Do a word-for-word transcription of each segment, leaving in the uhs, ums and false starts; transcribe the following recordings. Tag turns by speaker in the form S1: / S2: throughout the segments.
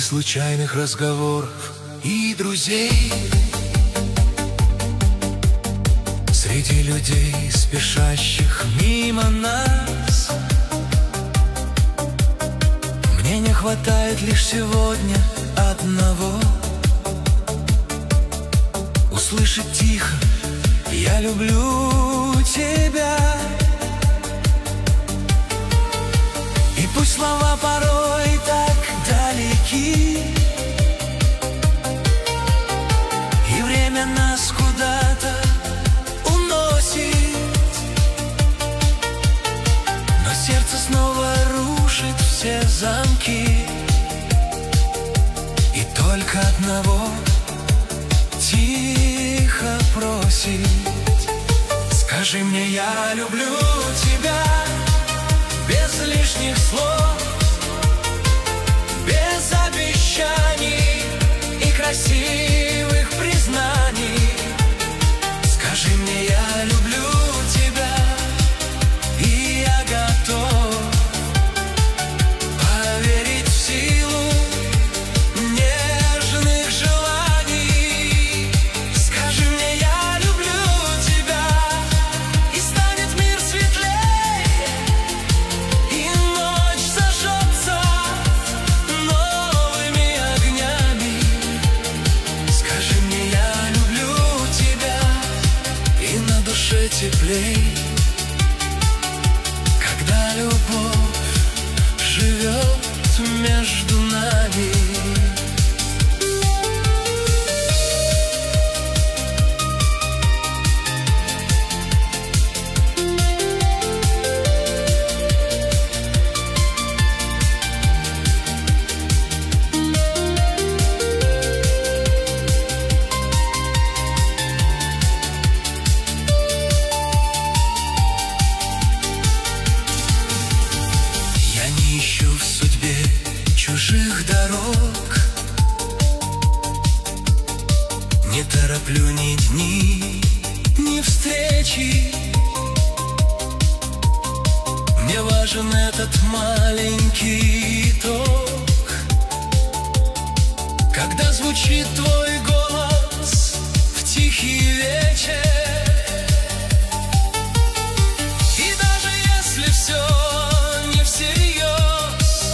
S1: случайных разговоров и друзей. Среди людей, спешащих мимо нас, мне не хватает лишь сегодня одного: услышать тихо: я люблю тебя. И пусть слова порой так далеки, и время нас куда-то уносит, но сердце снова рушит все замки, и только одного тихо просит: скажи мне, я люблю тебя. Без лишних слов, без обещаний и красивых признаний. Скажи мне, я люблю тебя, и я готов поверить в силу нежных желаний. Скажи мне, я люблю тебя, и станет мир светлее, и ночь зажжется новыми огнями. Скажи мне, я люблю тебя, и на душе теплей, когда любовь живет между нами. Я не ищу в судьбе чужих дорог, не тороплю ни дни, ни встречи. Мне важен этот маленький итог, когда звучит твой голос в тихий вечер. И даже если все не всерьез,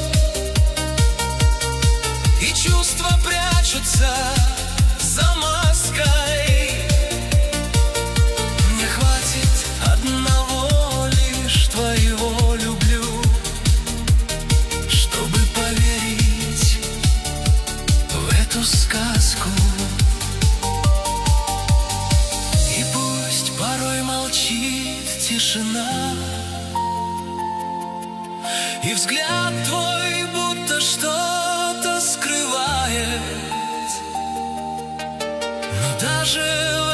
S1: и чувства прячутся за маской, мне хватит одного лишь твоего люблю, чтобы поверить в эту сказку. И пусть порой молчит тишина, и взгляд твой будто что-то скрывает, но даже